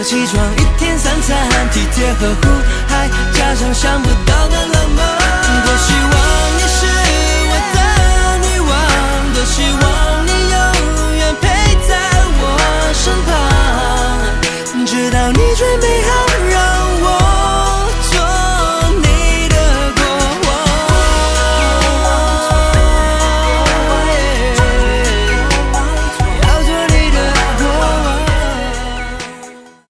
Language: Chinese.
早起床，一天三餐体贴呵护，还加上想不到的浪漫。多希望你是我的女王，多希望你